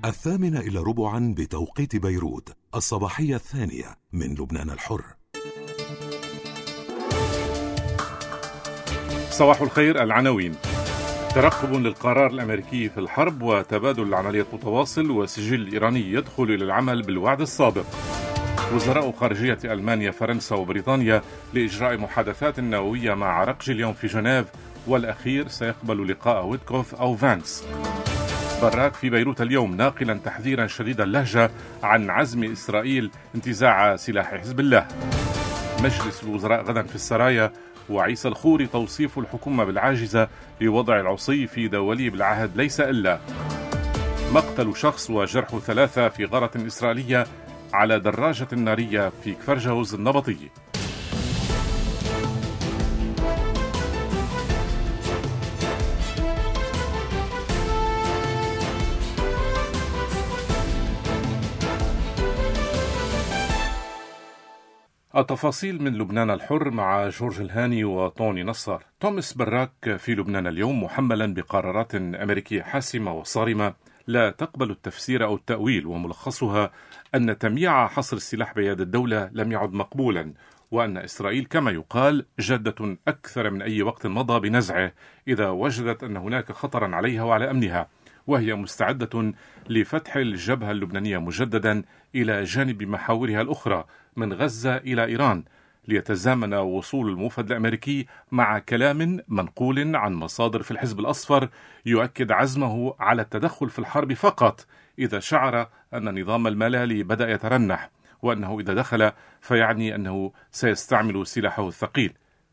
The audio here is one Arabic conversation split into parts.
8:15 بتوقيت بيروت، الصباحية الثانية من لبنان الحر. صباح الخير. العناوين: ترقب للقرار الأمريكي في الحرب وتبادل العمليات متواصل، وسجل الإيراني يدخل إلى العمل بالوعد السابق. وزراء خارجية ألمانيا، فرنسا وبريطانيا لإجراء محادثات نووية مع عرقج اليوم في جنيف، والأخير سيقبل لقاء ويتكوف أو فانس. براك في بيروت اليوم ناقلا تحذيرا شديد اللهجة عن عزم إسرائيل انتزاع سلاح حزب الله. مجلس الوزراء غدا في السرايا، وعيسى الخوري توصيف الحكومة بالعاجزة لوضع العصي في دولي بالعهد ليس إلا. مقتل شخص وجرح 3 في غارة إسرائيلية على دراجة نارية في كفر جوز النبطي. التفاصيل من لبنان الحر مع جورج الهاني وطوني نصار. توماس براك في لبنان اليوم محملا بقرارات أمريكية حاسمة وصارمة لا تقبل التفسير أو التأويل، وملخصها أن تمييع حصر السلاح بيد الدولة لم يعد مقبولا، وأن إسرائيل كما يقال جادة أكثر من أي وقت مضى بنزعه إذا وجدت أن هناك خطرا عليها وعلى أمنها، وهي مستعدة لفتح الجبهة اللبنانية مجددا إلى جانب محاورها الأخرى من غزة إلى إيران، ليتزامن وصول الموفد الأمريكي مع كلام منقول عن مصادر في الحزب الأصفر يؤكد عزمه على التدخل في الحرب فقط إذا شعر أن النظام الملالي بدأ يترنح، وأنه إذا دخل فيعني أنه سيستعمل سلاحه الثقيل.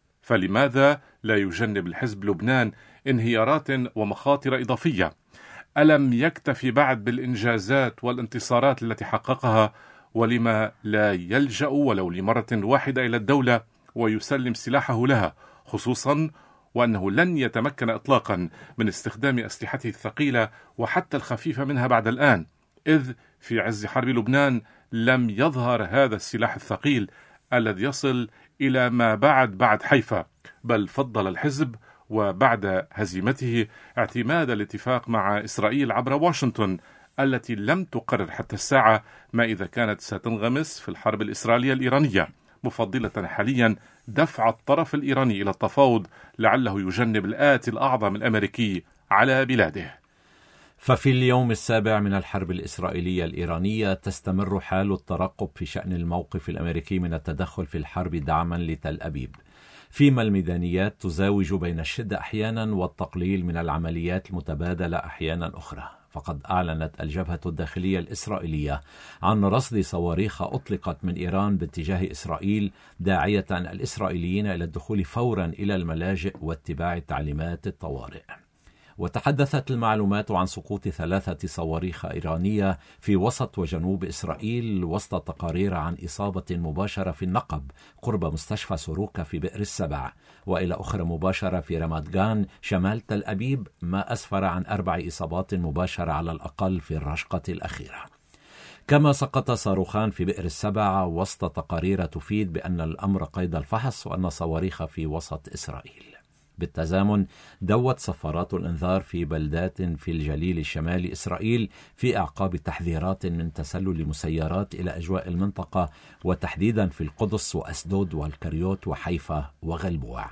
فلماذا لا يجنب الحزب لبنان انهيارات ومخاطر إضافية؟ ألم يكتفي بعد بالإنجازات والانتصارات التي حققها؟ ولما لا يلجأ ولو لمرة واحدة إلى الدولة ويسلم سلاحه لها، خصوصا وأنه لن يتمكن إطلاقا من استخدام أسلحته الثقيلة وحتى الخفيفة منها بعد الآن، إذ في عز حرب لبنان لم يظهر هذا السلاح الثقيل الذي يصل إلى ما بعد حيفا، بل فضل الحزب وبعد هزيمته اعتماد الاتفاق مع إسرائيل عبر واشنطن، التي لم تقرر حتى الساعة ما إذا كانت ستنغمس في الحرب الإسرائيلية الإيرانية، مفضلة حاليا دفع الطرف الإيراني إلى التفاوض لعله يجنب الآتي الأعظم الأمريكي على بلاده. ففي اليوم السابع من الحرب الإسرائيلية الإيرانية تستمر حال الترقب في شأن الموقف الأمريكي من التدخل في الحرب دعما لتل أبيب، فيما الميدانيات تزاوج بين الشدة أحيانا والتقليل من العمليات المتبادلة أحيانا أخرى. فقد أعلنت الجبهة الداخلية الإسرائيلية عن رصد صواريخ أطلقت من إيران باتجاه إسرائيل، داعية الإسرائيليين إلى الدخول فورا إلى الملاجئ واتباع تعليمات الطوارئ. وتحدثت المعلومات عن سقوط 3 صواريخ إيرانية في وسط وجنوب إسرائيل، وسط تقارير عن إصابة مباشرة في النقب قرب مستشفى سوروكا في بئر السبع، وإلى أخرى مباشرة في رمات جان شمال تل أبيب، ما أسفر عن 4 إصابات مباشرة على الأقل في الرشقة الأخيرة. كما سقط صاروخان في بئر السبع وسط تقارير تفيد بأن الأمر قيد الفحص وأن صواريخ في وسط إسرائيل. بالتزامن دوت صفارات الإنذار في بلدات في الجليل الشمالي إسرائيل في أعقاب تحذيرات من تسلل مسيرات إلى أجواء المنطقة، وتحديدا في القدس وأسدود والكريوت وحيفا وغلبوع.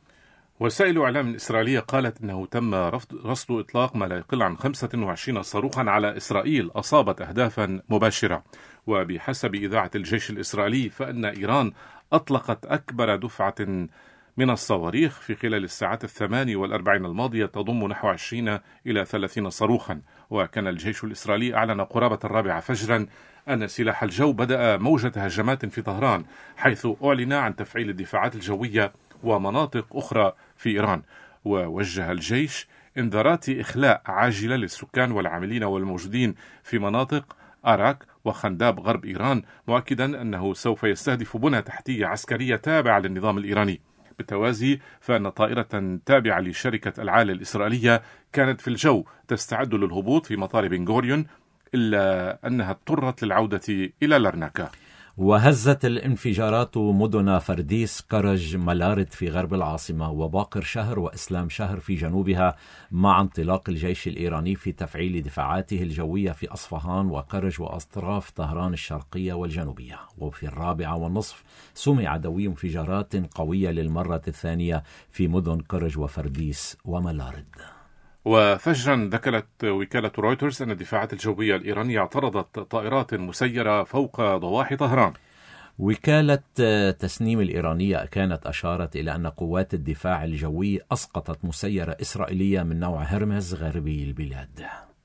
وسائل إعلام إسرائيلية قالت أنه تم رصد إطلاق ما لا يقل عن 25 صاروخا على إسرائيل أصابت أهدافا مباشرة. وبحسب إذاعة الجيش الإسرائيلي فإن إيران أطلقت أكبر دفعة من الصواريخ في خلال الساعات 48 الماضية، تضم نحو 20 إلى 30 صاروخا. وكان الجيش الإسرائيلي أعلن قرابة 4 فجرا أن سلاح الجو بدأ موجة هجمات في طهران، حيث أعلن عن تفعيل الدفاعات الجوية ومناطق أخرى في إيران. ووجه الجيش إنذارات إخلاء عاجلة للسكان والعاملين والموجودين في مناطق أراك وخنداب غرب إيران، مؤكدا أنه سوف يستهدف بنى تحتية عسكرية تابعة للنظام الإيراني. بالتوازي فإن طائرة تابعة لشركة العالة الإسرائيلية كانت في الجو تستعد للهبوط في مطار بن غوريون، إلا أنها اضطرت للعودة إلى لرناكا. وهزت الانفجارات مدن فرديس، كرج، ملارد في غرب العاصمة، وباقر شهر وإسلام شهر في جنوبها، مع انطلاق الجيش الإيراني في تفعيل دفاعاته الجوية في أصفهان وكرج وأطراف طهران الشرقية والجنوبية. وفي 4:30 سمع عدوي انفجارات قوية للمرة الثانية في مدن كرج وفرديس وملارد. وفجرا ذكرت وكالة رويترز أن الدفاعات الجوية الإيرانية اعترضت طائرات مسيرة فوق ضواحي طهران. وكالة تسنيم الإيرانية كانت أشارت إلى أن قوات الدفاع الجوي أسقطت مسيرة إسرائيلية من نوع هرمز غربي البلاد.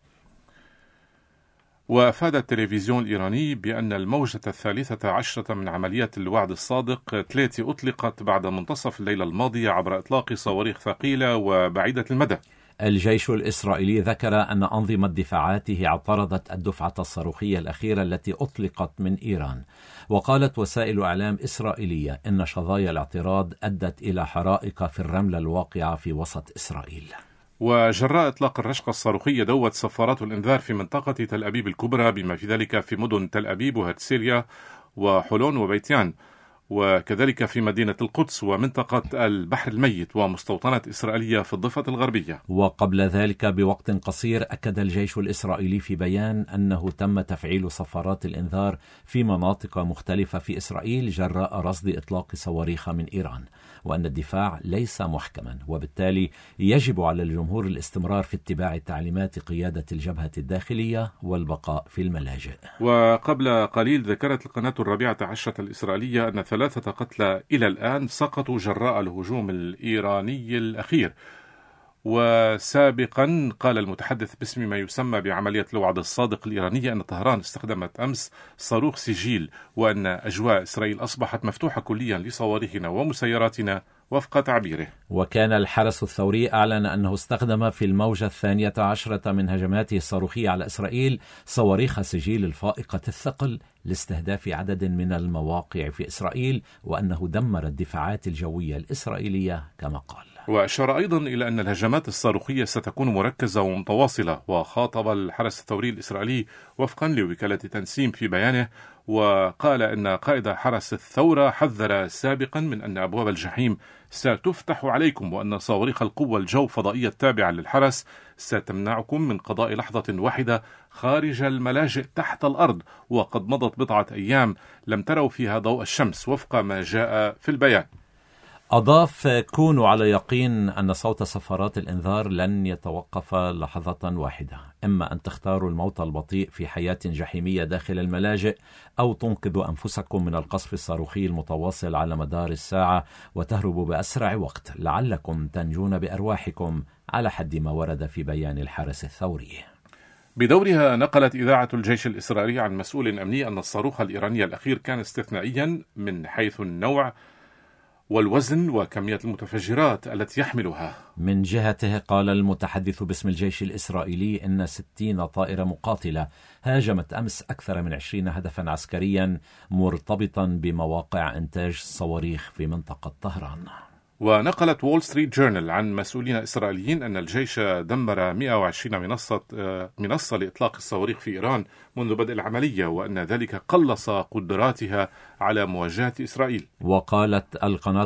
وأفاد التلفزيون الإيراني بأن الموجة 13 من عمليات الوعد الصادق 3 أطلقت بعد منتصف الليلة الماضية عبر إطلاق صواريخ ثقيلة وبعيدة المدى. الجيش الإسرائيلي ذكر أن أنظمة دفاعاته اعترضت الدفعة الصاروخية الأخيرة التي أطلقت من إيران. وقالت وسائل إعلام إسرائيلية إن شظايا الاعتراض أدت إلى حرائق في الرملة الواقعة في وسط إسرائيل. وجراء إطلاق الرشقة الصاروخية دوت صفارات الإنذار في منطقة تل أبيب الكبرى، بما في ذلك في مدن تل أبيب وهرتسيليا وحولون وبيتيان، وكذلك في مدينة القدس ومنطقة البحر الميت ومستوطنة إسرائيلية في الضفة الغربية. وقبل ذلك بوقت قصير أكد الجيش الإسرائيلي في بيان أنه تم تفعيل صفارات الإنذار في مناطق مختلفة في إسرائيل جراء رصد إطلاق صواريخ من إيران، وأن الدفاع ليس محكما، وبالتالي يجب على الجمهور الاستمرار في اتباع تعليمات قيادة الجبهة الداخلية والبقاء في الملاجئ. وقبل قليل ذكرت القناة 14 الإسرائيلية أن 3 قتلى إلى الآن سقطوا جراء الهجوم الإيراني الأخير. وسابقا قال المتحدث باسم ما يسمى بعملية الوعد الصادق الإيرانية أن طهران استخدمت أمس صاروخ سجيل، وأن أجواء إسرائيل أصبحت مفتوحة كليا لصواريخنا ومسيراتنا وفق تعبيره. وكان الحرس الثوري أعلن أنه استخدم في الموجة 12 من هجماته الصاروخية على إسرائيل صواريخ سجيل الفائقة الثقل لاستهداف عدد من المواقع في إسرائيل، وأنه دمر الدفاعات الجوية الإسرائيلية كما قال. وأشار أيضا إلى أن الهجمات الصاروخية ستكون مركزة ومتواصلة. وخاطب الحرس الثوري الإسرائيلي وفقا لوكالة تنسيم في بيانه، وقال أن قائد حرس الثورة حذر سابقا من أن أبواب الجحيم ستفتح عليكم، وأن صواريخ القوة الجو فضائية التابعة للحرس ستمنعكم من قضاء لحظة واحدة خارج الملاجئ تحت الأرض، وقد مضت 4 أيام لم تروا فيها ضوء الشمس وفق ما جاء في البيان. أضاف: كونوا على يقين أن صوت صفارات الإنذار لن يتوقف لحظة واحدة، إما أن تختاروا الموت البطيء في حياة جحيمية داخل الملاجئ، أو تنقذوا أنفسكم من القصف الصاروخي المتواصل على مدار الساعة وتهربوا بأسرع وقت لعلكم تنجون بأرواحكم، على حد ما ورد في بيان الحرس الثوري. بدورها نقلت إذاعة الجيش الإسرائيلي عن مسؤول أمني أن الصاروخ الإيراني الأخير كان استثنائيا من حيث النوع والوزن وكمية المتفجرات التي يحملها. من جهته قال المتحدث باسم الجيش الإسرائيلي إن 60 طائرة مقاتلة هاجمت أمس أكثر من 20 هدفا عسكريا مرتبطا بمواقع إنتاج الصواريخ في منطقة طهران. ونقلت وول ستريت جورنال عن مسؤولين إسرائيليين أن الجيش دمر 120 منصة لإطلاق الصواريخ في إيران منذ بدء العملية، وأن ذلك قلص قدراتها على مواجهة إسرائيل. وقالت القناة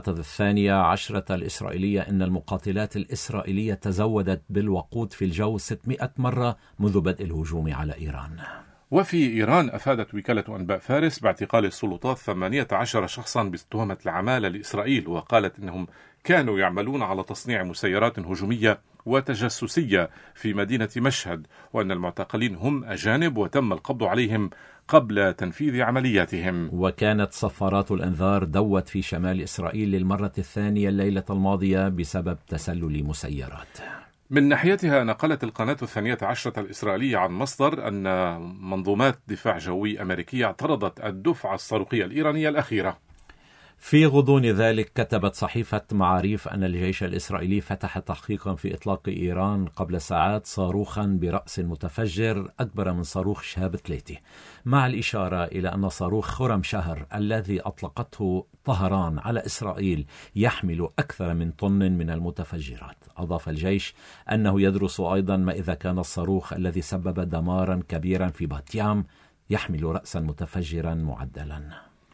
12 الإسرائيلية إن المقاتلات الإسرائيلية تزودت بالوقود في الجو 600 مرة منذ بدء الهجوم على إيران. وفي إيران أفادت وكالة أنباء فارس باعتقال السلطات 18 شخصا بتهمة العمالة لإسرائيل، وقالت إنهم كانوا يعملون على تصنيع مسيرات هجومية وتجسسية في مدينة مشهد، وأن المعتقلين هم أجانب وتم القبض عليهم قبل تنفيذ عملياتهم. وكانت صفارات الإنذار دوت في شمال إسرائيل للمرة الثانية الليلة الماضية بسبب تسلل مسيرات. من ناحيتها نقلت القناة 12 الإسرائيلية عن مصدر أن منظومات دفاع جوي أمريكية اعترضت الدفعة الصاروخية الإيرانية الأخيرة. في غضون ذلك كتبت صحيفة معاريف أن الجيش الإسرائيلي فتح تحقيقا في إطلاق إيران قبل ساعات صاروخا برأس متفجر أكبر من صاروخ شهاب 3، مع الإشارة إلى أن صاروخ خرم شهر الذي أطلقته طهران على إسرائيل يحمل أكثر من طن من المتفجرات. أضاف الجيش أنه يدرس أيضا ما إذا كان الصاروخ الذي سبب دمارا كبيرا في باتيام يحمل رأسا متفجرا معدلا.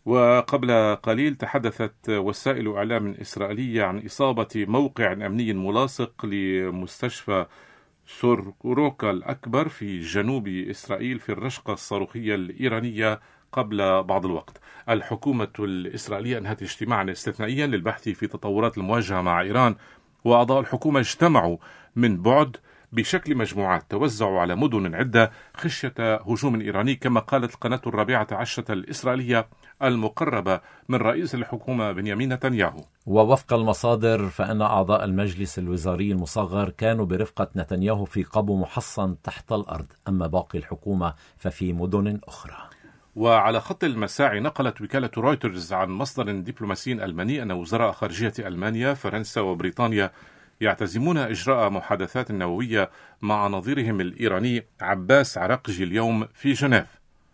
وقبل قليل تحدثت وسائل إعلام إسرائيلية عن إصابة موقع أمني ملاصق لمستشفى سوروكا الأكبر في جنوب إسرائيل في الرشقة الصاروخية الإيرانية قبل بعض الوقت. الحكومة الإسرائيلية أنهت اجتماعا استثنائيا للبحث في تطورات المواجهة مع إيران، وأعضاء الحكومة اجتمعوا من بعد بشكل مجموعات توزعوا على مدن عدة خشية هجوم إيراني، كما قالت القناة الرابعة عشرة الإسرائيلية المقربة من رئيس الحكومة بنيامين نتنياهو. ووفق المصادر فإن أعضاء المجلس الوزاري المصغر كانوا برفقة نتنياهو في قبو محصن تحت الأرض، أما باقي الحكومة ففي مدن أخرى. وعلى خط المساعي نقلت وكالة رويترز عن مصدر دبلوماسي ألماني أن وزراء خارجية ألمانيا، فرنسا وبريطانيا يعتزمون إجراء محادثات نووية مع نظيرهم الإيراني عباس عراقجي اليوم في جنيف.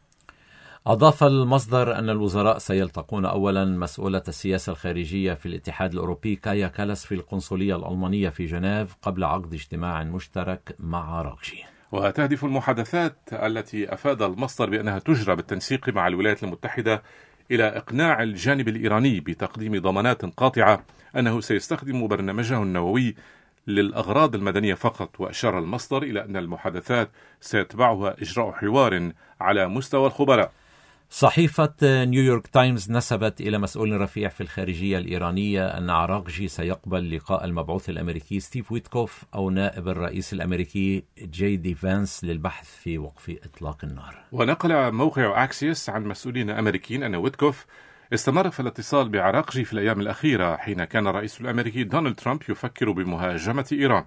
أضاف المصدر أن الوزراء سيلتقون أولا مسؤولة السياسة الخارجية في الاتحاد الأوروبي كايا كالاس في القنصلية الألمانية في جنيف قبل عقد اجتماع مشترك مع عراقجي. وتهدف المحادثات التي أفاد المصدر بأنها تجرى بالتنسيق مع الولايات المتحدة إلى إقناع الجانب الإيراني بتقديم ضمانات قاطعة أنه سيستخدم برنامجه النووي للأغراض المدنية فقط. وأشار المصدر إلى أن المحادثات سيتبعها إجراء حوار على مستوى الخبراء. صحيفة نيويورك تايمز نسبت إلى مسؤول رفيع في الخارجية الإيرانية أن عراقجي سيقبل لقاء المبعوث الأمريكي ستيف ويتكوف أو نائب الرئيس الأمريكي جي دي فانس للبحث في وقف إطلاق النار. ونقل موقع أكسيوس عن مسؤولين أمريكيين أن ويتكوف استمر في الاتصال بعراقجي في الأيام الأخيرة حين كان الرئيس الأمريكي دونالد ترامب يفكر بمهاجمة إيران.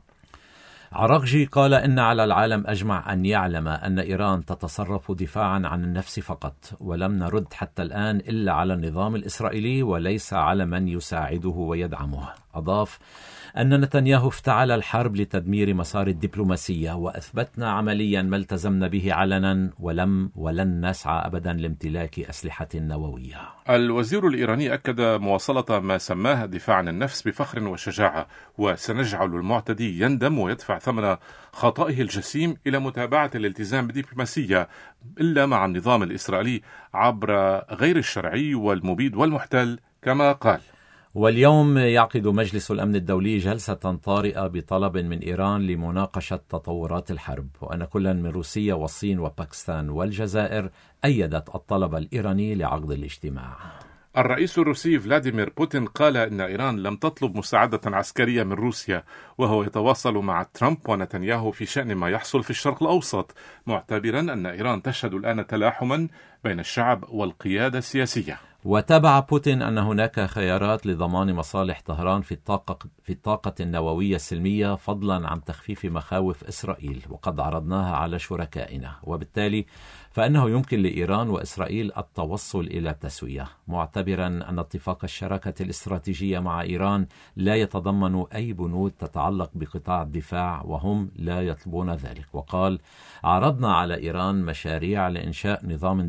عراقجي قال إن على العالم أجمع أن يعلم أن إيران تتصرف دفاعا عن النفس فقط، ولم نرد حتى الآن إلا على النظام الإسرائيلي وليس على من يساعده ويدعمه. أضاف أن نتنياهو افتعل الحرب لتدمير مسار الدبلوماسية، وأثبتنا عمليا ما التزمنا به علنا ولن نسعى أبدا لامتلاك أسلحة نووية. الوزير الإيراني أكد مواصلة ما سماه دفاع عن النفس بفخر وشجاعة، وسنجعل المعتدي يندم ويدفع ثمن خطئه الجسيم إلى متابعة الالتزام بالدبلوماسية إلا مع النظام الإسرائيلي عبر غير الشرعي والمبيد والمحتل كما قال. واليوم يعقد مجلس الأمن الدولي جلسة طارئة بطلب من إيران لمناقشة تطورات الحرب، وأن كل من روسيا والصين وباكستان والجزائر أيدت الطلب الإيراني لعقد الاجتماع. الرئيس الروسي فلاديمير بوتين قال إن إيران لم تطلب مساعدة عسكرية من روسيا، وهو يتواصل مع ترامب ونتنياهو في شأن ما يحصل في الشرق الأوسط، معتبرا أن إيران تشهد الآن تلاحما بين الشعب والقيادة السياسية. وتابع بوتين أن هناك خيارات لضمان مصالح طهران في الطاقة النووية السلمية فضلا عن تخفيف مخاوف إسرائيل، وقد عرضناها على شركائنا، وبالتالي فإنه يمكن لإيران وإسرائيل التوصل إلى تسوية، معتبرا أن اتفاق الشراكة الاستراتيجية مع إيران لا يتضمن أي بنود تتعلق بقطاع الدفاع، وهم لا يطلبون ذلك. وقال: عرضنا على إيران مشاريع لإنشاء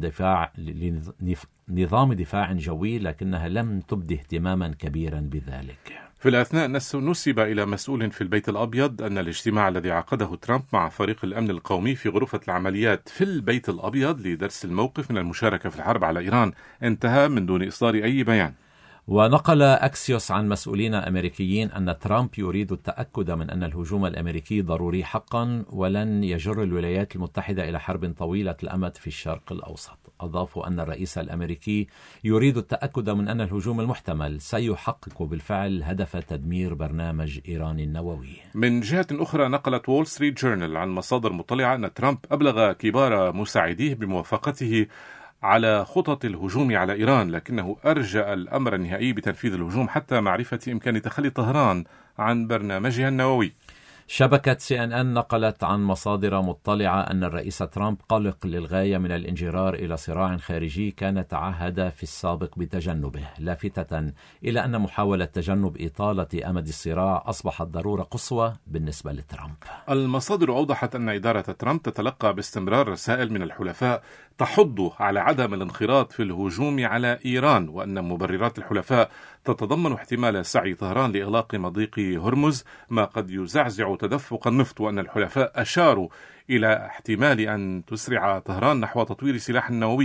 نظام دفاع جوي، لكنها لم تبدي اهتماما كبيرا بذلك. في الأثناء نسب إلى مسؤول في البيت الأبيض أن الاجتماع الذي عقده ترامب مع فريق الأمن القومي في غرفة العمليات في البيت الأبيض لدرس الموقف من المشاركة في الحرب على إيران انتهى من دون إصدار أي بيان. ونقل أكسيوس عن مسؤولين أمريكيين أن ترامب يريد التأكد من أن الهجوم الأمريكي ضروري حقا ولن يجر الولايات المتحدة إلى حرب طويلة الأمد في الشرق الأوسط. أضافوا أن الرئيس الأمريكي يريد التأكد من أن الهجوم المحتمل سيحقق بالفعل هدف تدمير برنامج إيران النووي. من جهة أخرى نقلت وول ستريت جورنال عن مصادر مطلعة أن ترامب أبلغ كبار مساعديه بموافقته على خطط الهجوم على إيران، لكنه أرجأ الأمر النهائي بتنفيذ الهجوم حتى معرفة إمكان تخلي طهران عن برنامجها النووي. شبكة CNN نقلت عن مصادر مطلعة أن الرئيس ترامب قلق للغاية من الانجرار إلى صراع خارجي كان تعهد في السابق بتجنبه، لافتة إلى أن محاولة تجنب إطالة أمد الصراع أصبحت ضرورة قصوى بالنسبة لترامب. المصادر أوضحت أن إدارة ترامب تتلقى باستمرار رسائل من الحلفاء تحض على عدم الانخراط في الهجوم على إيران، وأن مبررات الحلفاء تتضمن احتمال سعي طهران لإغلاق مضيق هرمز ما قد يزعزع تدفق النفط، وأن الحلفاء أشاروا إلى احتمال أن تسرع طهران نحو تطوير سلاح نووي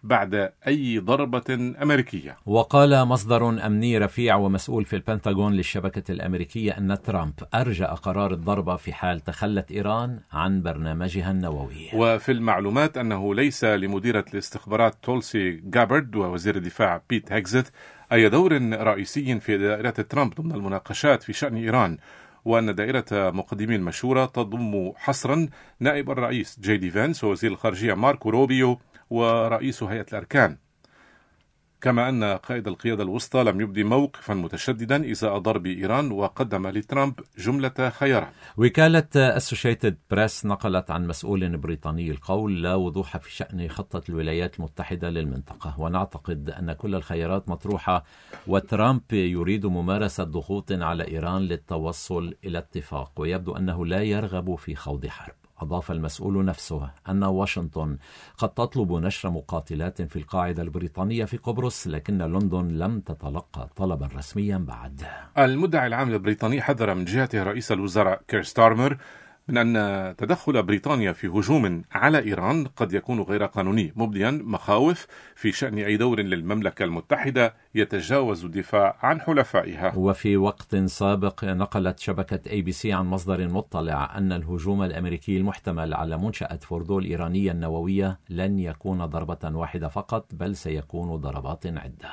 بعد أي ضربة أمريكية. وقال مصدر أمني رفيع ومسؤول في البنتاغون للشبكة الأمريكية أن ترامب أرجأ قرار الضربة في حال تخلت إيران عن برنامجها النووي. وفي المعلومات أنه ليس لمديرة الاستخبارات تولسي جابرد ووزير الدفاع بيت هيكزت أي دور رئيسي في دائرة ترامب ضمن المناقشات في شأن إيران، وأن دائرة مقدمي المشورة تضم حصرا نائب الرئيس جي دي فانس ووزير الخارجية ماركو روبيو ورئيس هيئة الأركان، كما أن قائد القيادة الوسطى لم يبدي موقفا متشددا إزاء ضرب إيران، وقدم لترامب جملة خيارات. وكالة أسوشيتد بريس نقلت عن مسؤول بريطاني القول لا وضوح في شأن خطة الولايات المتحدة للمنطقة، ونعتقد أن كل الخيارات مطروحة وترامب يريد ممارسة ضغوط على إيران للتوصل إلى اتفاق، ويبدو أنه لا يرغب في خوض حرب. أضاف المسؤول نفسه أن واشنطن قد تطلب نشر مقاتلات في القاعدة البريطانية في قبرص، لكن لندن لم تتلقى طلبا رسميا بعد. المدعي العام البريطاني حذر من جهته رئيس الوزراء كير ستارمر من أن تدخل بريطانيا في هجوم على إيران قد يكون غير قانوني، مبديا مخاوف في شأن أي دور للمملكة المتحدة يتجاوز الدفاع عن حلفائها. وفي وقت سابق نقلت شبكة ABC عن مصدر مطلع أن الهجوم الأمريكي المحتمل على منشأة فوردو الإيرانية النووية لن يكون ضربة واحدة فقط، بل سيكون ضربات عدة.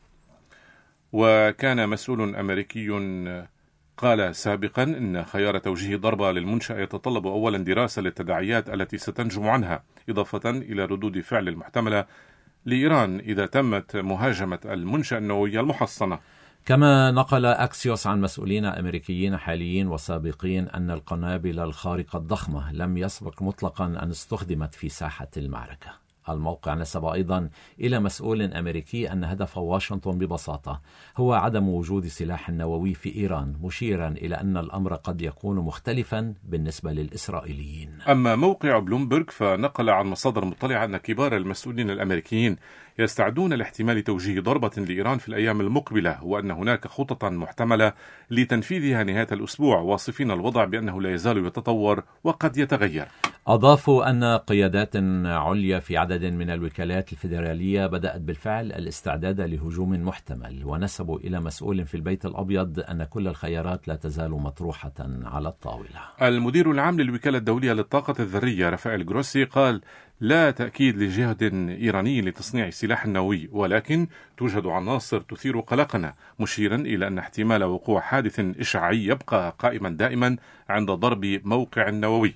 وكان مسؤول أمريكي قال سابقا إن خيار توجيه ضربة للمنشأة يتطلب أولا دراسة للتداعيات التي ستنجم عنها، إضافة إلى ردود فعل المحتملة لإيران إذا تمت مهاجمة المنشأة النووية المحصنة. كما نقل أكسيوس عن مسؤولين أمريكيين حاليين وسابقين أن القنابل الخارقة الضخمة لم يسبق مطلقا أن استخدمت في ساحة المعركة. الموقع نسب أيضا إلى مسؤول أمريكي أن هدف واشنطن ببساطة هو عدم وجود سلاح نووي في إيران، مشيرا إلى أن الأمر قد يكون مختلفا بالنسبة للإسرائيليين. أما موقع بلومبرغ فنقل عن مصادر مطلعة أن كبار المسؤولين الأمريكيين يستعدون لاحتمال توجيه ضربة لإيران في الأيام المقبلة، وأن هناك خططا محتملة لتنفيذها نهاية الأسبوع، واصفين الوضع بأنه لا يزال يتطور وقد يتغير. أضافوا أن قيادات عليا في عدد من الوكالات الفيدرالية بدأت بالفعل الاستعداد لهجوم محتمل، ونسبوا إلى مسؤول في البيت الأبيض أن كل الخيارات لا تزال مطروحة على الطاولة. المدير العام للوكالة الدولية للطاقة الذرية رافائيل جروسي قال: لا تأكيد لجهد إيراني لتصنيع السلاح النووي، ولكن توجد عناصر تثير قلقنا، مشيرا إلى أن احتمال وقوع حادث إشعاعي يبقى قائما دائما عند ضرب موقع نووي.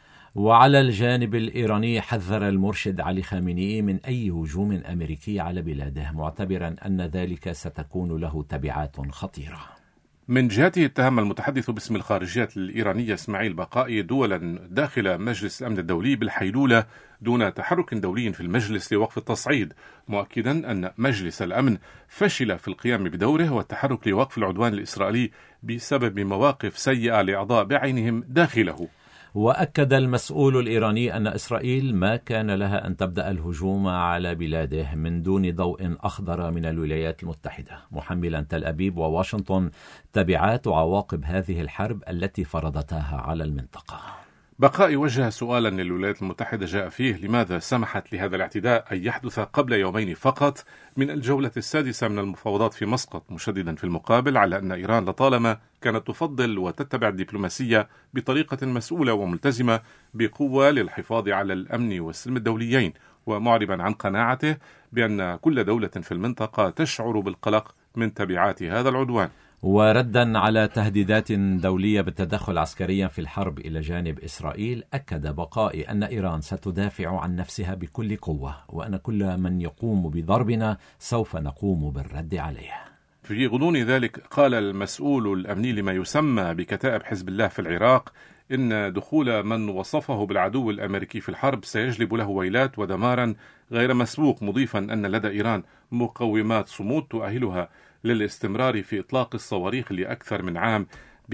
وعلى الجانب الإيراني حذر المرشد علي خامنئي من أي هجوم أمريكي على بلاده، معتبرا أن ذلك ستكون له تبعات خطيرة. من جهته اتهم المتحدث باسم الخارجية الإيرانية إسماعيل بقائي دولا داخل مجلس الأمن الدولي بالحيلولة دون تحرك دولي في المجلس لوقف التصعيد، مؤكدا أن مجلس الأمن فشل في القيام بدوره والتحرك لوقف العدوان الإسرائيلي بسبب مواقف سيئة لأعضاء بعينهم داخله. وأكد المسؤول الإيراني أن إسرائيل ما كان لها أن تبدأ الهجوم على بلاده من دون ضوء أخضر من الولايات المتحدة، محملا تل أبيب وواشنطن تبعات وعواقب هذه الحرب التي فرضتها على المنطقة. بقائي وجه سؤالا للولايات المتحدة جاء فيه: لماذا سمحت لهذا الاعتداء أن يحدث قبل يومين فقط من الجولة السادسة من المفاوضات في مسقط، مشددا في المقابل على أن إيران لطالما كانت تفضل وتتبع الدبلوماسية بطريقة مسؤولة وملتزمة بقوة للحفاظ على الأمن والسلم الدوليين، ومعربا عن قناعته بأن كل دولة في المنطقة تشعر بالقلق من تبعات هذا العدوان. وردا على تهديدات دولية بالتدخل عسكريا في الحرب إلى جانب إسرائيل، أكد بقائي أن إيران ستدافع عن نفسها بكل قوة، وأن كل من يقوم بضربنا سوف نقوم بالرد عليه. في غضون ذلك قال المسؤول الأمني لما يسمى بكتائب حزب الله في العراق إن دخول من وصفه بالعدو الأمريكي في الحرب سيجلب له ويلات ودمارا غير مسبوق، مضيفا أن لدى إيران مقومات صمود تؤهلها للاستمرار في إطلاق الصواريخ لأكثر من عام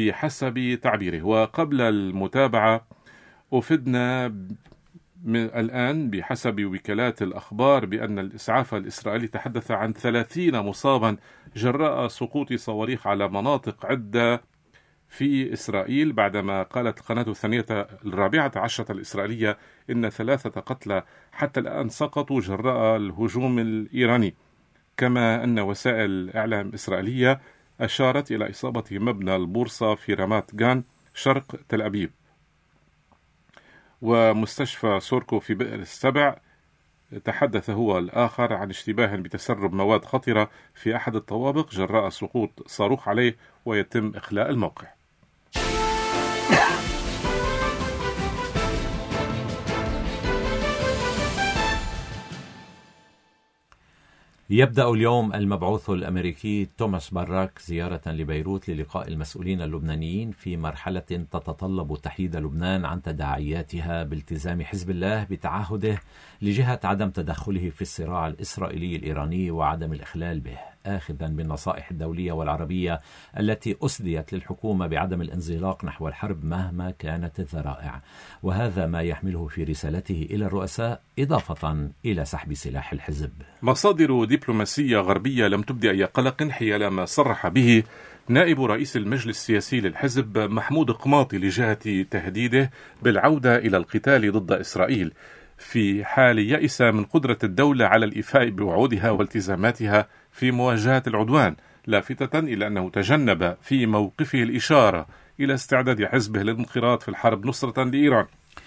بحسب تعبيره. وقبل المتابعة أفدنا الآن بحسب وكالات الأخبار بأن الإسعاف الإسرائيلي تحدث عن 30 مصابا جراء سقوط صواريخ على مناطق عدة في إسرائيل، بعدما قالت القناة الثانية 14 الإسرائيلية إن 3 قتلى حتى الآن سقطوا جراء الهجوم الإيراني. كما أن وسائل إعلام إسرائيلية أشارت إلى إصابة مبنى البورصة في رامات جان شرق تل أبيب. ومستشفى سوركو في بئر السبع تحدث هو الآخر عن اشتباه بتسرب مواد خطرة في أحد الطوابق جراء سقوط صاروخ عليه، ويتم إخلاء الموقع. يبدأ اليوم المبعوث الأمريكي توماس باراك زيارة لبيروت للقاء المسؤولين اللبنانيين في مرحلة تتطلب تحييد لبنان عن تداعياتها بالتزام حزب الله بتعهده لجهة عدم تدخله في الصراع الإسرائيلي الإيراني وعدم الإخلال به، آخذا بالنصائح الدولية والعربية التي أسديت للحكومة بعدم الانزلاق نحو الحرب مهما كانت الذرائع. وهذا ما يحمله في رسالته إلى الرؤساء، إضافة إلى سحب سلاح الحزب. مصادر دبلوماسية غربية لم تبدي أي قلق حيال ما صرح به نائب رئيس المجلس السياسي للحزب محمود قماطي لجهة تهديده بالعودة إلى القتال ضد إسرائيل في حال يئس من قدرة الدولة على الإيفاء بوعودها والتزاماتها في مواجهة العدوان، لافتة إلى أنه تجنب في موقفه الإشارة إلى استعداد حزبه للانخراط في الحرب نصرة لإيران.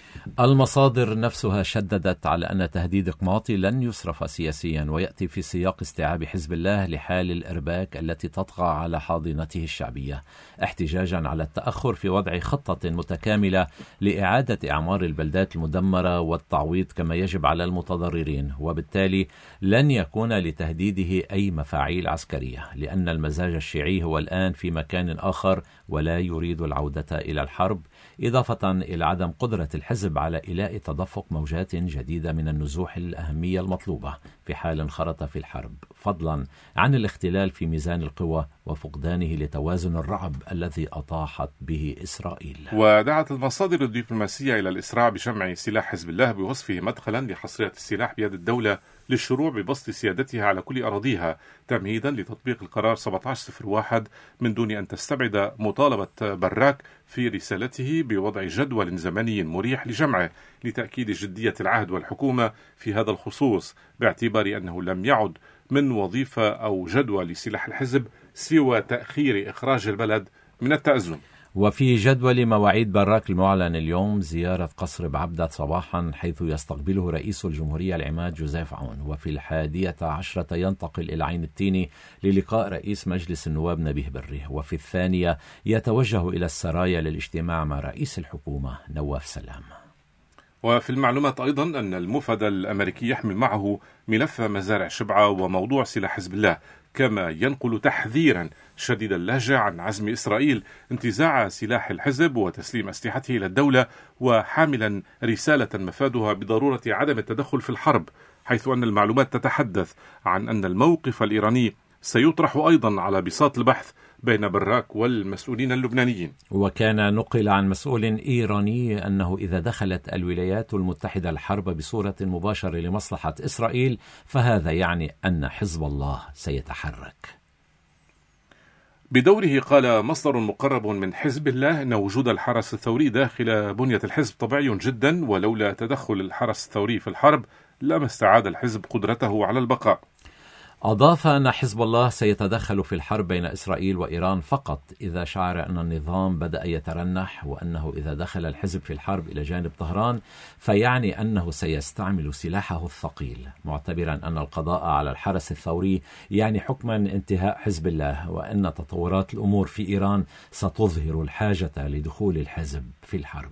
المصادر نفسها شددت على أن تهديد قماطي لن يصرف سياسيا، ويأتي في سياق استيعاب حزب الله لحال الإرباك التي تطغى على حاضنته الشعبية، احتجاجا على التأخر في وضع خطة متكاملة لإعادة إعمار البلدات المدمرة والتعويض كما يجب على المتضررين، وبالتالي لن يكون لتهديده أي مفاعيل عسكرية، لأن المزاج الشيعي هو الآن في مكان آخر ولا يريد العودة إلى الحرب، إضافة إلى عدم قدرة الحزب على إيلاء تدفق موجات جديدة من النزوح الأهمية المطلوبة في حال انخرط في الحرب، فضلا عن الاختلال في ميزان القوى وفقدانه لتوازن الرعب الذي أطاحت به إسرائيل. ودعت المصادر الدبلوماسية إلى الإسراع بجمع سلاح حزب الله بوصفه مدخلا لحصرية السلاح بيد الدولة للشروع ببسط سيادتها على كل أراضيها، تمهيدا لتطبيق القرار 1701 من دون أن تستبعد مطالبة براك في رسالته بوضع جدول زمني مريح لجمعه لتأكيد جدية العهد والحكومة في هذا الخصوص، باعتبار أنه لم يعد من وظيفة أو جدوى لسلاح الحزب سوى تأخير إخراج البلد من التأزم. وفي جدول مواعيد براك المعلن اليوم زيارة قصر بعبدة صباحا، حيث يستقبله رئيس الجمهورية العماد جوزيف عون، وفي 11 ينتقل إلى عين التيني للقاء رئيس مجلس النواب نبيه بري، وفي 2 يتوجه إلى السرايا للاجتماع مع رئيس الحكومة نواف سلام. وفي المعلومات أيضا أن المفد الأمريكي يحمل معه ملف مزارع شبعة وموضوع سلاح حزب الله، كما ينقل تحذيرا شديد اللهجة عن عزم إسرائيل انتزاع سلاح الحزب وتسليم أسلحته إلى الدولة، وحاملا رسالة مفادها بضرورة عدم التدخل في الحرب، حيث أن المعلومات تتحدث عن أن الموقف الإيراني سيطرح أيضا على بساط البحث بين براك والمسؤولين اللبنانيين. وكان نقل عن مسؤول إيراني أنه إذا دخلت الولايات المتحدة الحرب بصورة مباشرة لمصلحة إسرائيل فهذا يعني أن حزب الله سيتحرك. بدوره قال مصدر مقرب من حزب الله أن وجود الحرس الثوري داخل بنية الحزب طبيعي جدا، ولولا تدخل الحرس الثوري في الحرب لما استعاد الحزب قدرته على البقاء. أضاف أن حزب الله سيتدخل في الحرب بين إسرائيل وإيران فقط إذا شعر أن النظام بدأ يترنح، وأنه إذا دخل الحزب في الحرب إلى جانب طهران فيعني أنه سيستعمل سلاحه الثقيل، معتبرا أن القضاء على الحرس الثوري يعني حكما انتهاء حزب الله، وأن تطورات الأمور في إيران ستظهر الحاجة لدخول الحزب في الحرب.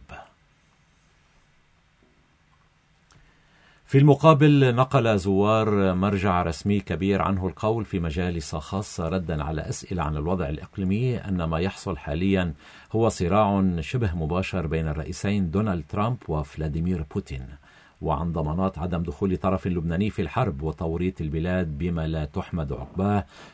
في المقابل نقل زوار مرجع رسمي كبير عنه القول في مجالس خاصة ردا على أسئلة عن الوضع الإقليمي أن ما يحصل حاليا هو صراع شبه مباشر بين الرئيسين دونالد ترامب وفلاديمير بوتين، وعن ضمانات عدم دخول طرف لبناني في الحرب وتوريط البلاد بما لا تحمد عقباه،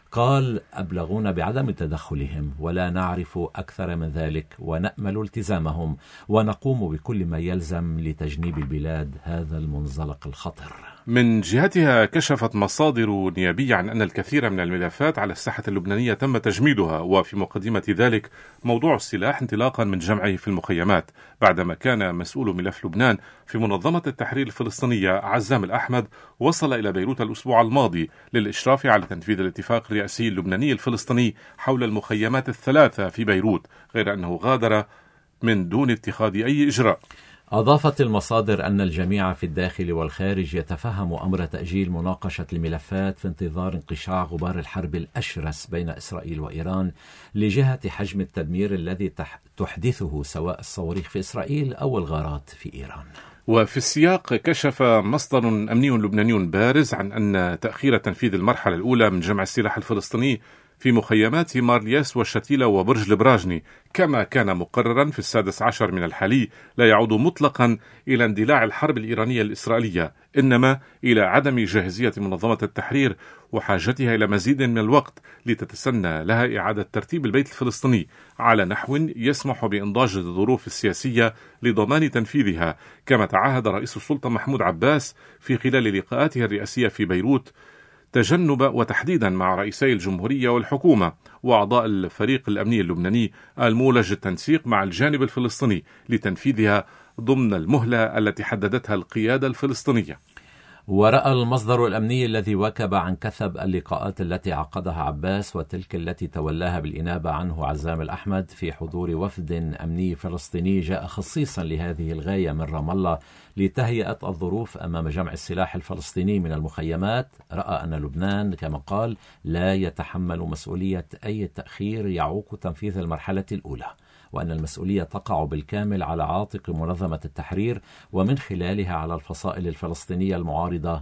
قال: أبلغونا بعدم تدخلهم ولا نعرف أكثر من ذلك، ونأمل التزامهم ونقوم بكل ما يلزم لتجنيب البلاد هذا المنزلق الخطر. من جهتها كشفت مصادر نيابية عن أن الكثير من الملفات على الساحة اللبنانية تم تجميدها، وفي مقدمة ذلك موضوع السلاح انطلاقا من جمعه في المخيمات، بعدما كان مسؤول ملف لبنان في منظمة التحرير الفلسطينية عزام الأحمد وصل إلى بيروت الأسبوع الماضي للإشراف على تنفيذ الاتفاق الرئاسي اللبناني الفلسطيني حول المخيمات الثلاثة في بيروت، غير أنه غادر من دون اتخاذ أي إجراء. أضافت المصادر أن الجميع في الداخل والخارج يتفهم أمر تأجيل مناقشة الملفات في انتظار انقشاع غبار الحرب الأشرس بين إسرائيل وإيران لجهة حجم التدمير الذي تحدثه سواء الصواريخ في إسرائيل أو الغارات في إيران. وفي السياق كشف مصدر أمني لبناني بارز عن أن تأخير تنفيذ المرحلة الأولى من جمع السلاح الفلسطيني في مخيمات مارلياس والشتيلة وبرج البراجني كما كان مقررا في 16 من الحالي لا يعود مطلقا إلى اندلاع الحرب الإيرانية الإسرائيلية، إنما إلى عدم جاهزية منظمة التحرير وحاجتها إلى مزيد من الوقت لتتسنى لها إعادة ترتيب البيت الفلسطيني على نحو يسمح بإنضاج الظروف السياسية لضمان تنفيذها، كما تعهد رئيس السلطة محمود عباس في خلال لقاءاته الرئاسية في بيروت تجنب وتحديدا مع رئيسي الجمهورية والحكومة وأعضاء الفريق الأمني اللبناني المولج التنسيق مع الجانب الفلسطيني لتنفيذها ضمن المهلة التي حددتها القيادة الفلسطينية. ورأى المصدر الأمني الذي واكب عن كثب اللقاءات التي عقدها عباس وتلك التي تولاها بالإنابة عنه عزام الأحمد في حضور وفد أمني فلسطيني جاء خصيصا لهذه الغاية من رام الله لتهيئة الظروف أمام جمع السلاح الفلسطيني من المخيمات، رأى أن لبنان كما قال لا يتحمل مسؤولية أي تأخير يعوق تنفيذ المرحلة الأولى، وأن المسؤولية تقع بالكامل على عاتق منظمة التحرير ومن خلالها على الفصائل الفلسطينية المعارضة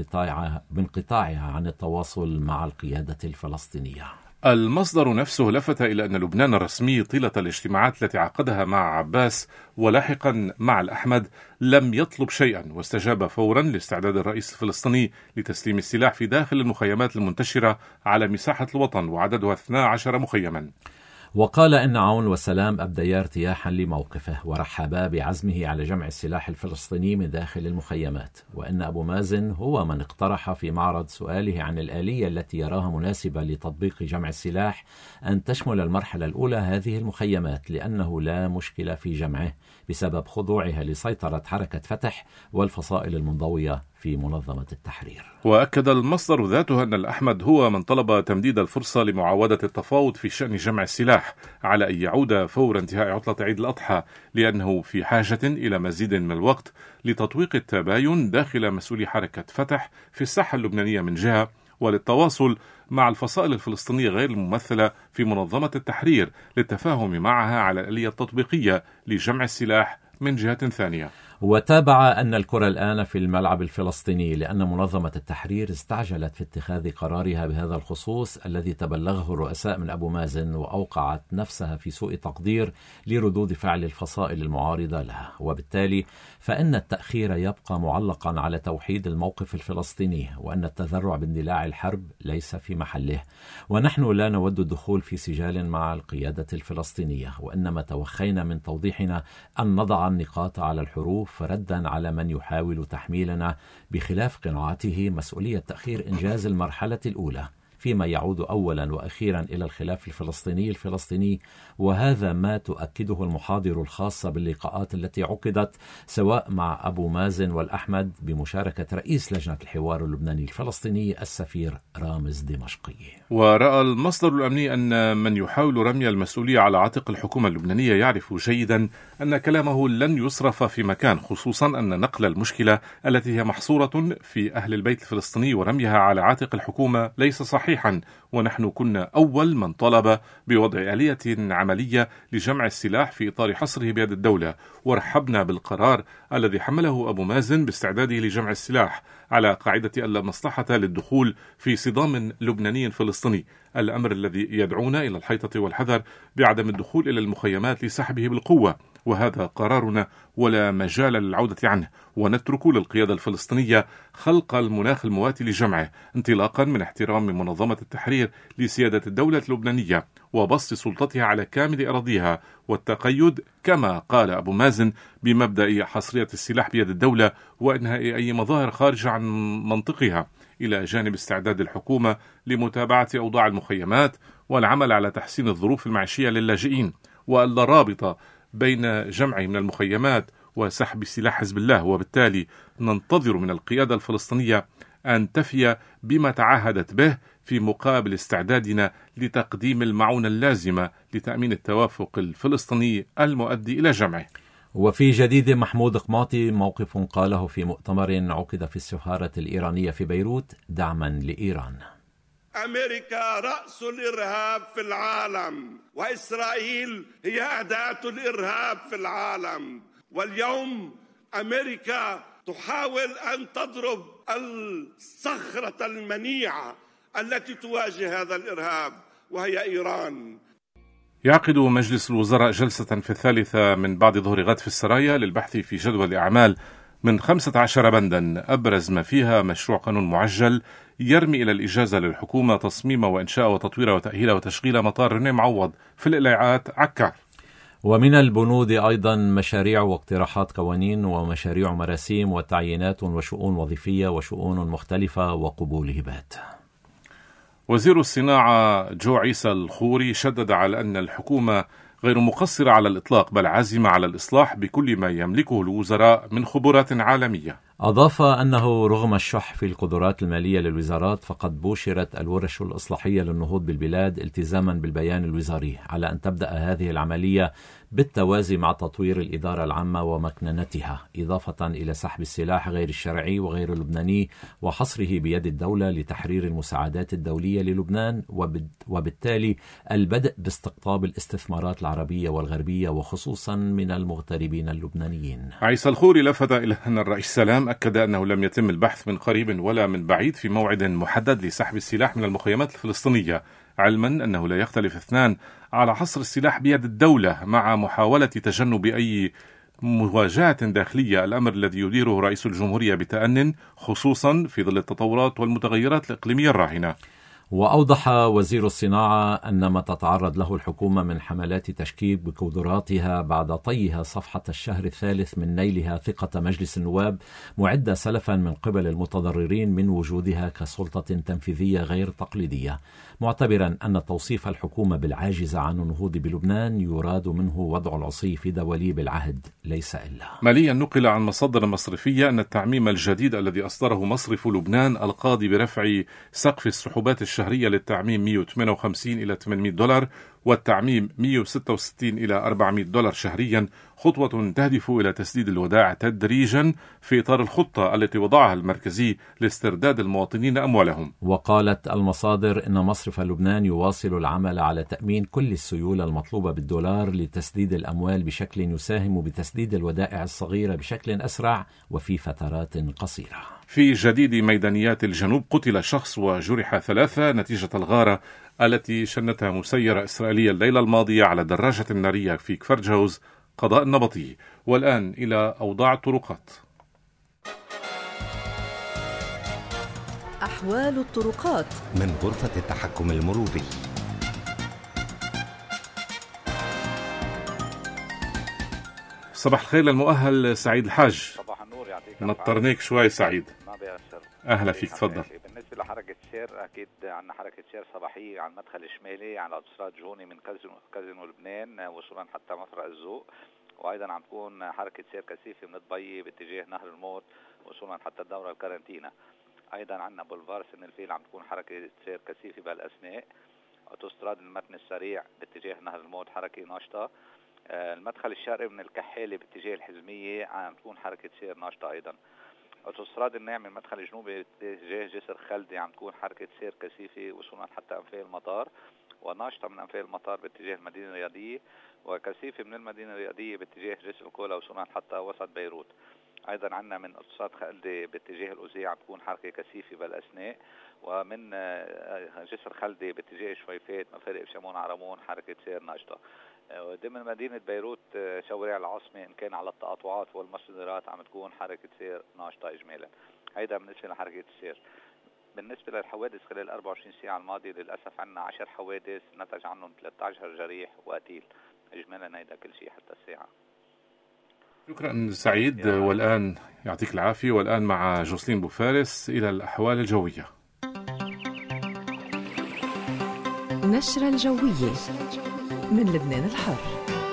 بانقطاعها عن التواصل مع القيادة الفلسطينية. المصدر نفسه لفت إلى أن لبنان الرسمي طيلة الاجتماعات التي عقدها مع عباس ولاحقا مع الأحمد لم يطلب شيئا، واستجاب فورا لاستعداد الرئيس الفلسطيني لتسليم السلاح في داخل المخيمات المنتشرة على مساحة الوطن وعددها 12 مخيما. وقال إن عون وسلام أبديا ارتياحا لموقفه ورحبا بعزمه على جمع السلاح الفلسطيني من داخل المخيمات، وإن أبو مازن هو من اقترح في معرض سؤاله عن الآلية التي يراها مناسبة لتطبيق جمع السلاح أن تشمل المرحلة الأولى هذه المخيمات، لأنه لا مشكلة في جمعه بسبب خضوعها لسيطرة حركة فتح والفصائل المنضوية في منظمة التحرير. وأكد المصدر ذاته أن الأحمد هو من طلب تمديد الفرصة لمعاودة التفاوض في شأن جمع السلاح على أن يعود فور انتهاء عطلة عيد الأضحى، لأنه في حاجة إلى مزيد من الوقت لتطويق التباين داخل مسؤولي حركة فتح في الساحة اللبنانية من جهة، وللتواصل مع الفصائل الفلسطينية غير الممثلة في منظمة التحرير للتفاهم معها على الآلية التطبيقية لجمع السلاح من جهة ثانية. وتابع أن الكرة الآن في الملعب الفلسطيني، لأن منظمة التحرير استعجلت في اتخاذ قرارها بهذا الخصوص الذي تبلغه الرؤساء من أبو مازن، وأوقعت نفسها في سوء تقدير لردود فعل الفصائل المعارضة لها، وبالتالي فإن التأخير يبقى معلقا على توحيد الموقف الفلسطيني، وأن التذرع باندلاع الحرب ليس في محله، ونحن لا نود الدخول في سجال مع القيادة الفلسطينية، وإنما توخينا من توضيحنا أن نضع النقاط على الحروف ردا على من يحاول تحميلنا بخلاف قناعته مسؤولية تأخير إنجاز المرحلة الأولى، فيما يعود أولا وأخيرا إلى الخلاف الفلسطيني، وهذا ما تؤكده المحاضر الخاصة باللقاءات التي عقدت سواء مع أبو مازن والأحمد بمشاركة رئيس لجنة الحوار اللبناني الفلسطيني السفير رامز دمشقي. ورأى المصدر الأمني أن من يحاول رمي المسؤولية على عاتق الحكومة اللبنانية يعرف جيدا أن كلامه لن يصرف في مكان، خصوصا أن نقل المشكلة التي هي محصورة في أهل البيت الفلسطيني ورميها على عاتق الحكومة ليس صحيحا، ونحن كنا أول من طلب بوضع آلية عملية لجمع السلاح في إطار حصره بيد الدولة، ورحبنا بالقرار الذي حمله أبو مازن باستعداده لجمع السلاح على قاعدة أن لا مصلحة للدخول في صدام لبناني فلسطيني، الأمر الذي يدعونا إلى الحيطة والحذر بعدم الدخول إلى المخيمات لسحبه بالقوة، وهذا قرارنا ولا مجال للعودة عنه، ونترك للقيادة الفلسطينية خلق المناخ المواتي لجمعه، انطلاقا من احترام منظمة التحرير لسيادة الدولة اللبنانية وبسط سلطتها على كامل أراضيها، والتقيد كما قال أبو مازن بمبدأ حصرية السلاح بيد الدولة وإنهاء أي مظاهر خارجة عن منطقها، إلى جانب استعداد الحكومة لمتابعة أوضاع المخيمات والعمل على تحسين الظروف المعيشية للاجئين، وألا رابط بين جمعه من المخيمات وسحب سلاح حزب الله. وبالتالي ننتظر من القيادة الفلسطينية أن تفي بما تعهدت به في مقابل استعدادنا لتقديم المعونة اللازمة لتأمين التوافق الفلسطيني المؤدي إلى جمعه. وفي جديد محمود قماطي موقف قاله في مؤتمر عقد في السفارة الإيرانية في بيروت دعما لإيران. أمريكا رأس الإرهاب في العالم، وإسرائيل هي أداة الإرهاب في العالم، واليوم أمريكا تحاول أن تضرب الصخرة المنيعة التي تواجه هذا الإرهاب وهي إيران. يعقد مجلس الوزراء جلسة في الثالثة من بعد ظهر غد في السرايا للبحث في جدول الأعمال من 15 بندا، أبرز ما فيها مشروع قانون معجل يرمي إلى الإجازة للحكومة تصميم وإنشاء وتطوير وتأهيل وتشغيل مطار رني معوض في الإقلاعات عكار. ومن البنود أيضا مشاريع واقتراحات قوانين ومشاريع مراسيم وتعيينات وشؤون وظيفية وشؤون مختلفة وقبول هبات. وزير الصناعة جو عيسى الخوري شدد على أن الحكومة غير مقصرة على الإطلاق، بل عازمة على الإصلاح بكل ما يملكه الوزراء من خبرات عالمية. أضاف أنه رغم الشح في القدرات المالية للوزارات فقد بوشرت الورش الإصلاحية للنهوض بالبلاد التزاما بالبيان الوزاري على أن تبدأ هذه العملية بالتوازي مع تطوير الإدارة العامة ومكننتها، إضافة إلى سحب السلاح غير الشرعي وغير اللبناني وحصره بيد الدولة لتحرير المساعدات الدولية للبنان، وبالتالي البدء باستقطاب الاستثمارات العربية والغربية وخصوصا من المغتربين اللبنانيين. عيسى الخوري لفت إلى أن الرئيس سلام أكد أنه لم يتم البحث من قريب ولا من بعيد في موعد محدد لسحب السلاح من المخيمات الفلسطينية، علما أنه لا يختلف اثنان على حصر السلاح بيد الدولة مع محاولة تجنب أي مواجهة داخلية، الأمر الذي يديره رئيس الجمهورية بتأن خصوصا في ظل التطورات والمتغيرات الإقليمية الراهنة. وأوضح وزير الصناعة أن ما تتعرض له الحكومة من حملات تشكيك بقدراتها بعد طيها صفحة الشهر الثالث من نيلها ثقة مجلس النواب معدة سلفا من قبل المتضررين من وجودها كسلطة تنفيذية غير تقليدية، معتبرا أن توصيف الحكومة بالعاجزة عن النهوض بلبنان يراد منه وضع العصي في دواليب العهد ليس إلا. ماليا نقل عن مصادر مصرفية أن التعميم الجديد الذي أصدره مصرف لبنان القاضي برفع سقف السحوبات الشهرية للتعميم 158 إلى $800 والتعميم 166 إلى $400 شهريا خطوة تهدف إلى تسديد الودائع تدريجا في إطار الخطة التي وضعها المركزي لاسترداد المواطنين أموالهم. وقالت المصادر إن مصرف لبنان يواصل العمل على تأمين كل السيولة المطلوبة بالدولار لتسديد الأموال بشكل يساهم بتسديد الودائع الصغيرة بشكل أسرع وفي فترات قصيرة. في جديد ميدانيات الجنوب قتل شخص وجرح 3 نتيجة الغارة التي شنتها مسيرة إسرائيلية الليلة الماضية على دراجة نارية في كفر جوز قضاء النبطي. والآن إلى أوضاع الطرقات. أحوال الطرقات من غرفة التحكم المروري. صباح الخير للمؤهل سعيد الحاج. صباح النور، يعطيك نطرنيك شوي سعيد. ما بيأثر. أهلا فيك، تفضل. بالنسبة لحركة سير أكيد عندنا حركة سير صباحية على المدخل الشمالي على أوتوستراد جوني من كازن ولبنان وصولا حتى مفرق الزوق، وأيضا عم تكون حركة سير كثيفة من الضبي باتجاه نهر الموت وصولا حتى الدورة الكارنتينا. أيضا عندنا بولفار سن الفيل عم تكون حركة سير كثيفة بالأثناء. أوتوستراد المتن السريع باتجاه نهر الموت حركة ناشطة. المدخل الشرقي من الكحالة باتجاه الحزمية عم تكون حركة سير ناشطة أيضا. أوتوستراد الناعمة المدخل الجنوبي باتجاه جسر خلدي عم تكون حركة سير كثيفة وصولا حتى أنفاق المطار، وناشطة من أنفاق المطار باتجاه المدينة الرياضية، وكثيفة من المدينة الرياضية باتجاه جسر الكولا وصولا حتى وسط بيروت. أيضا عندنا من أوتوستراد خلدي باتجاه الأوزيع عم تكون حركة كثيفة بالأثناء، ومن جسر خلدي باتجاه شويفات مفارق بشمون عرمون حركة سير ناشطة. ضمن مدينة بيروت شوارع العاصمة إن كان على التقاطعات والمسدرات عم تكون حركة سير ناشطة إجمالا. هيدا بالنسبة لحركة السير. بالنسبة للحوادث خلال 24 ساعة الماضية للأسف عنا 10 حوادث نتج عنهم 13 جريح وقتيل. إجمالا هيدا كل شيء حتى الساعة. شكرا سعيد. والآن يعطيك العافية. والآن مع جوسلين بوفارس إلى الأحوال الجوية. نشرة الجوية من لبنان الحر.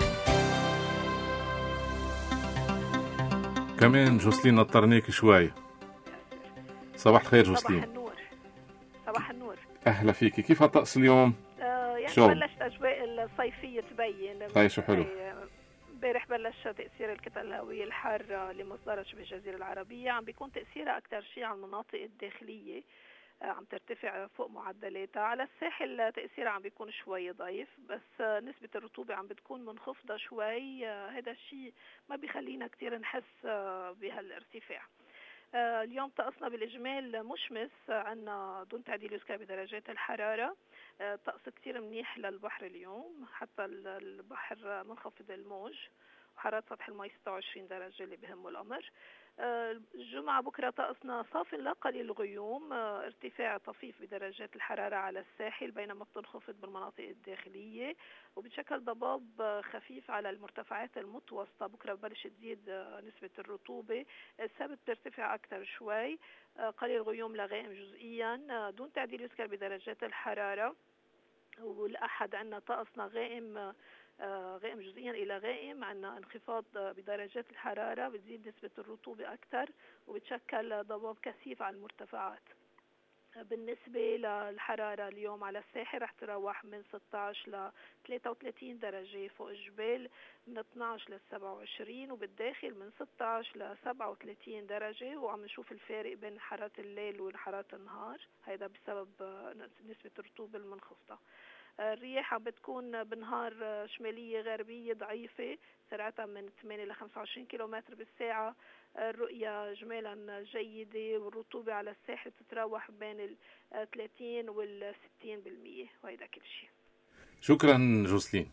كمان جوسلين نطرنيك شوي. صباح الخير جوسلين. صباح النور. صباح النور. أهلا فيكي. كيف الطقس اليوم؟ يعني شو؟ بلشت أجواء الصيفية تبين. طيب شو حلو. امبارح بلش تأثير الكتل الهوائية الحارة لمصدرها شبه الجزيرة العربية، عم بيكون تأثيرها أكثر شيء على المناطق الداخلية، عم ترتفع فوق معدلاتها. على الساحل تأثيرها عم بيكون شوي ضعيف، بس نسبة الرطوبة عم بتكون منخفضة شوي. هذا الشيء ما بيخلينا كتير نحس بهالارتفاع. اليوم طقسنا بالإجمال مشمس، عنا دون تعديل يذكر بدرجات الحرارة. طقس كتير منيح للبحر اليوم، حتى البحر منخفض الموج، وحرارة سطح الماء 26 درجة اللي بهمه الأمر. الجمعة بكرة طقسنا صاف لا قليل غيوم، ارتفاع طفيف بدرجات الحرارة على الساحل بينما بتنخفض بالمناطق الداخلية، وبتشكل ضباب خفيف على المرتفعات المتوسطة. بكرة ببلش تزيد نسبة الرطوبة. السبت بترتفع أكثر شوي، قليل غيوم لغائم جزئيا دون تعديل يذكر بدرجات الحرارة. والأحد عندنا طقسنا غائم جزئيا إلى غائم، عندنا انخفاض بدرجات الحرارة، بتزيد نسبة الرطوبة أكثر وبتشكل ضباب كثيف على المرتفعات. بالنسبة للحرارة اليوم على الساحل رح تروح من 16 ل 33 درجة فوق الجبال، من 12 ل 27، وبالداخل من 16 ل 37 درجة. وعم نشوف الفارق بين حرارة الليل وحرارة النهار، هذا بسبب نسبة الرطوبة المنخفضة. الرياح عم بتكون بنهار شمالية غربية ضعيفة، سرعتها من 8 ل 25 كيلومتر بالساعة. الرؤية جمالا جيدة، والرطوبة على الساحل تتراوح بين 30 وال 60%. وهيدا كل شيء. شكرا جوسلين.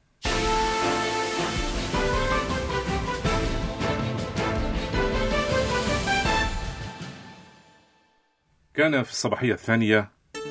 كان في الصباحية الثانية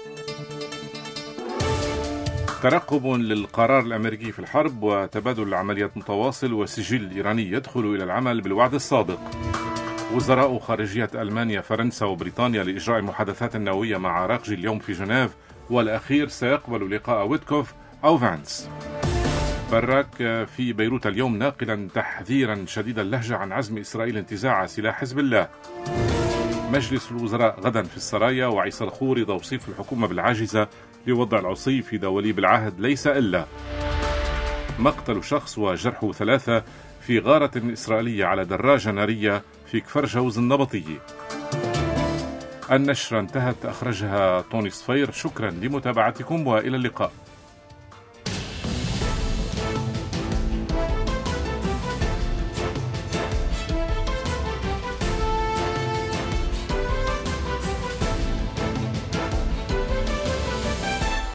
ترقب للقرار الأمريكي في الحرب وتبادل العمليات متواصل، والسجل الإيراني يدخل إلى العمل بالوعد الصادق. وزراء خارجية ألمانيا، فرنسا وبريطانيا لإجراء محادثات نووية مع راقجي اليوم في جنيف، والأخير سيقبل لقاء ويتكوف أو فانس. براك في بيروت اليوم ناقلا تحذيرا شديد اللهجة عن عزم إسرائيل انتزاع سلاح حزب الله. مجلس الوزراء غدا في السرايا، وعيسى الخوري توصيف الحكومة بالعاجزة لوضع العصي في دواليب العهد ليس إلا. مقتل شخص وجرح 3 في غارة إسرائيلية على دراجة نارية في كفر جوز النبطية. النشرة انتهت، أخرجها طوني صفير. شكرا لمتابعتكم وإلى اللقاء.